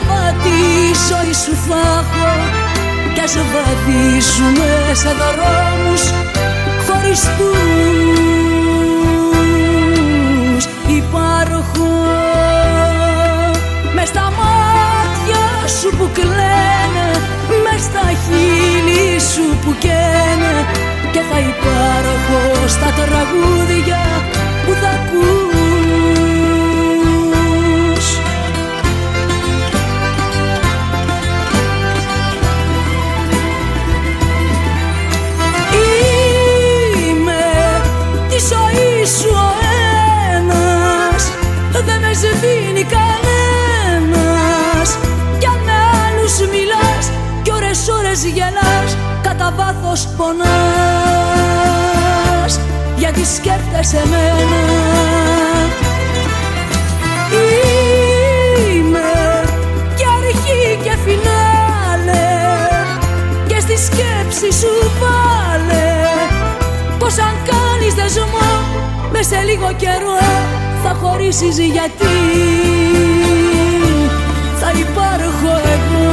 τη ζωή σου θα έχω κι ας βαδίζουμε σε δρόμους χωριστούς. Υπάρχω μες στα μάτια σου που κλαίνε, μες στα χείλη σου που καίνε, και θα υπάρχω στα τραγούδια που θα ακούς. Είμαι τη ζωή σου ο ένας, δεν με σβήνει κανένας, κι αν με άλλους μιλάς κι ώρες γελάς, κατά βάθος πονάς, γιατί σκέφτεσαι εμένα. Είμαι και αρχή και φινάλε, και στη σκέψη σου βάλε πως αν κάνεις δεσμό μες σε λίγο καιρό θα χωρίσεις, γιατί θα υπάρχω εγώ.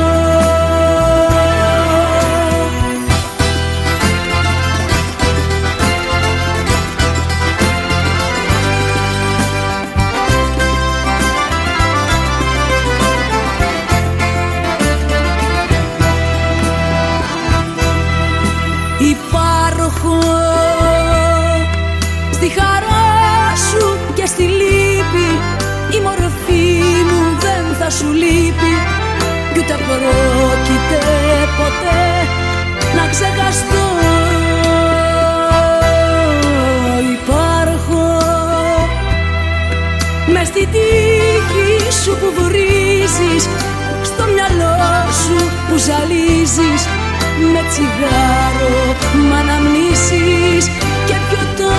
Υπάρχω στη χαρά σου και στη λύπη, η μορφή μου δεν θα σου λείπει κι ούτε πρόκειται ποτέ να ξεχαστώ. Υπάρχω μες στη τύχη σου που βρίζεις, στο μυαλό σου που ζαλίζεις, με τσιγάρο μ' αναμνήσεις και πιωτό.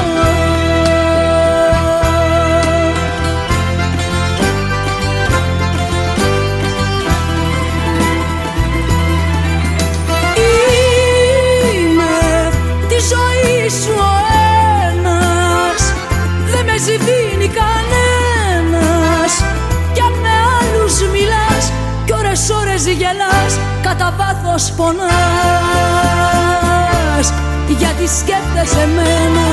Είμαι τη ζωή σου ο ένας, δεν με σβήνει κανένας, κι αν με άλλους μιλάς κι ώρες γελάς, κατά βάθος πονάς, γιατί σκέφτεσαι εμένα.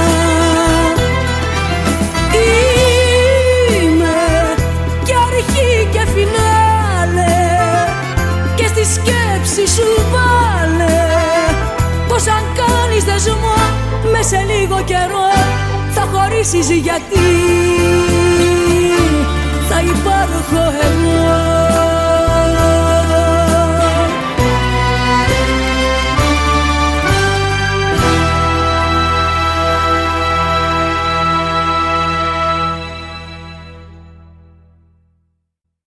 Είμαι και αρχή και φινάλε, και στη σκέψη σου βάλε πως αν κάνεις δεσμό μες σε λίγο καιρό θα χωρίσεις, γιατί θα υπάρχω εγώ.